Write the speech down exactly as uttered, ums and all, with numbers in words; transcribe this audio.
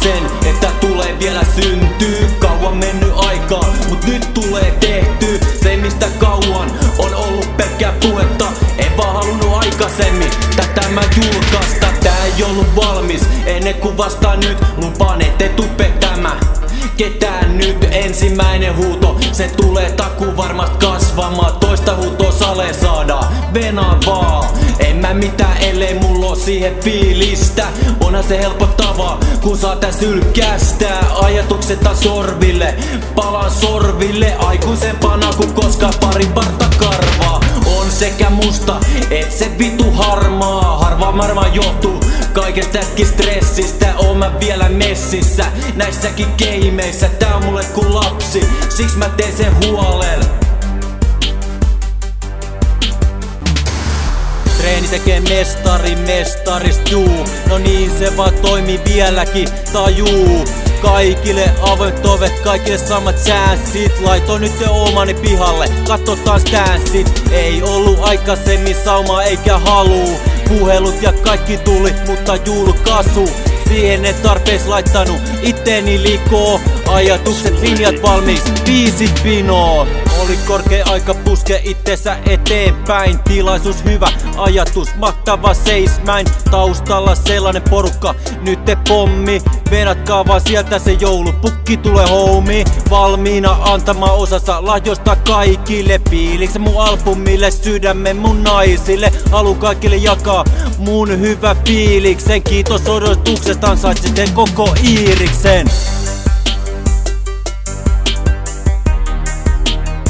sen, että tulee vielä syntyy. Kauan mennyt aikaa, mut nyt tulee tehty se, mistä kauan on ollut pelkkää puhetta. En vaan halunnut aikaisemmin tätä mä julkaista. Tää ei ollut valmis ennen kuin vasta nyt. Lupaan ette tuu pettämään ketään nyt. Ensimmäinen huuto, se tulee takuu varmast kasvamaan. Toista huutoa sale saadaan, venaa vaan. En mä mitään ellei mulla oo siihen fiilistä. Onhan se helpottavaa, kun saa tää sylkästää ajatukset taas sorville. Palaan sorville aikuisempana kuin koskaan pari parta karvaa. On sekä musta et se vitu harmaa. Harvaa varmaan johtuu kaikesta tästäkin stressistä. Oon mä vielä messissä näissäkin keimeissä. Tää on mulle ku lapsi, siks mä teen sen huolella. Treeni tekee mestari mestarist juu. No niin se vaan toimii vieläkin, tajuu. Kaikille avoimet ovet, kaikille samat chanssit. Laitoin nyt te omani pihalle, katsotaan stanssit. Ei ollut aikaisemmin saumaa eikä haluu. Puhelut ja kaikki tuli, mutta julkaisu siihen en tarpeeksi laittanut itteeni likoo. Ajatukset, linjat valmiiksi, biisit pinoo. Oli korkea aika puske itsensä eteenpäin. Tilaisuus hyvä, ajatus mahtava seismäin. Taustalla sellainen porukka, nyt te pommi. Venatkaa vaan sieltä se joulupukki tulee homie. Valmiina antamaan osassa lahjosta kaikille. Fiiliksen mun albumille, sydämen mun naisille. Haluun kaikille jakaa mun hyvä fiiliksen. Kiitos odotuksesta, ansaitsitte koko Iiriksen.